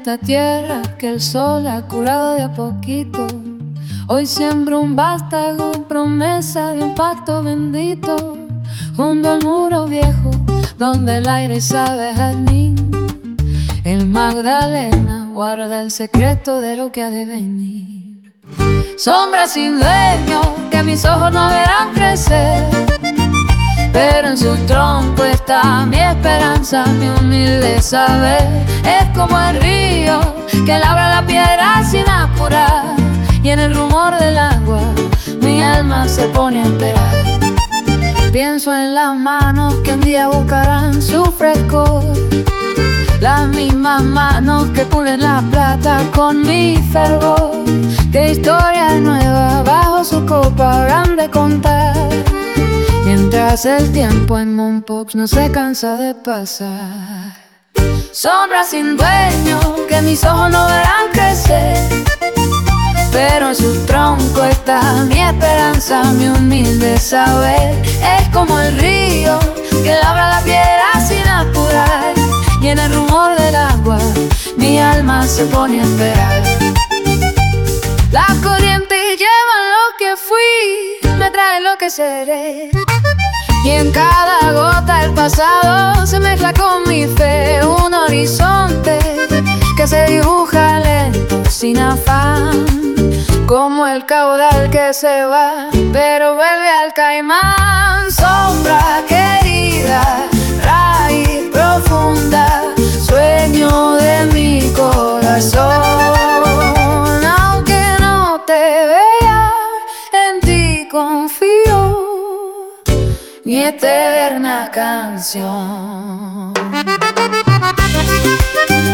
esta tierra que el sol ha curado de a poquito. Hoy siembro un vástago en promesa de un pacto bendito, junto al muro viejo donde el aire sabe a jazmín. El Magdalena guarda el secreto de lo que ha de venir. Sombra sin dueño que mis ojos no verán crecer, pero en su tronco está mi esperanza, mi humilde saber. Es como el río que labra la piedra sin apurar, y en el rumor del agua mi alma se pone a esperar. Pienso en las manos que un día buscarán su frescor, las mismas manos que pulen la plata con mi fervor. Qué historia nueva bajo su copa habrán de contar, mientras el tiempo en Mompox no se cansa de pasar. Sombra sin dueño que mis ojos no verán crecer, pero en su tronco está mi esperanza, mi humilde saber. Es como el río que labra la piedra sin apurar, y en el rumor del agua mi alma se pone a esperar. La corriente lleva lo que fui, me trae lo que seré, y en cada gota el pasado se mezcla con mi fe. Un horizonte que se dibuja lento, sin afán, como el caudal que se va, pero vuelve al caimán. Sombra querida, raíz profunda, sueño de mi corazón. Aunque no te vea, en ti confío, mi eterna canción.